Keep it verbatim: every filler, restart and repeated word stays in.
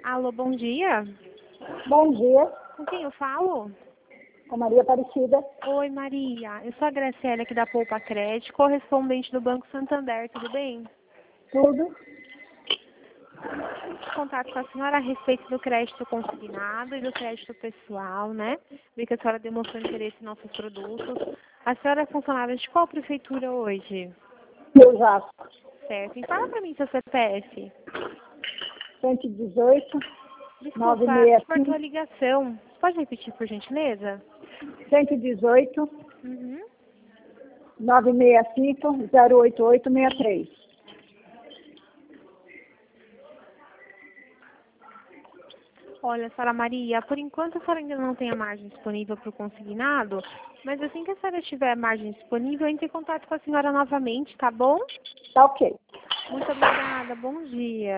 Alô, bom dia. Bom dia, Com quem eu falo? com Maria Aparecida. Oi, Maria. Eu sou a Graciela aqui da Poupa Crédito, correspondente do Banco Santander, tudo bem? Tudo? Contato com a senhora a respeito do crédito consignado e do crédito pessoal, né? Vi que a senhora demonstrou interesse em nossos produtos. A senhora é funcionária de qual prefeitura hoje? Eu já. Certo. E fala pra mim seu C P F. cento e dezoito, Desculpa, cortou a ligação. Pode repetir, por gentileza? cento e dezoito, Uhum. nove seis cinco, zero oito oito seis três. Olha, senhora Maria, por enquanto a senhora ainda não tem a margem disponível para o consignado, mas assim que a senhora tiver a margem disponível, entre em contato com a senhora novamente, tá bom? Tá ok. Muito obrigada, bom dia.